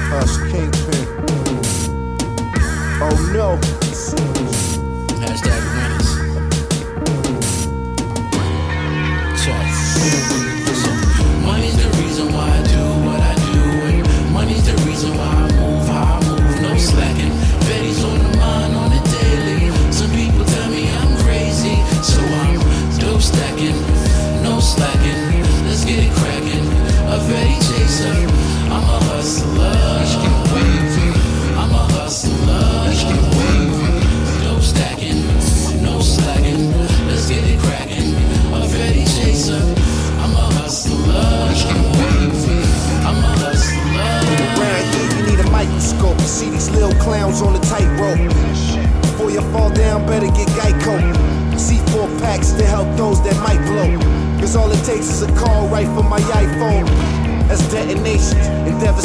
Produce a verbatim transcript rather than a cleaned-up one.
Us Kingpin. Oh no. Hashtag winners. Check. So, money's the reason why I do what I do, and money's the reason why I move how I move. No slacking. Betty's on the mind on the daily. Some people tell me I'm crazy, so I'm dope stacking. No slacking. Let's get it cracking. A Betty chaser. I'm a hustler. I'm a hustler. No stacking, no slacking. Let's get it cracking. A Betty chaser. I'm a hustler. I'm a hustler. Around here you need a microscope. See these little clowns on the tightrope. Before you fall down, better get Geico. C four packs to help those that might blow. Cause all it takes is a call right from my iPhone. That's detonations and devastation.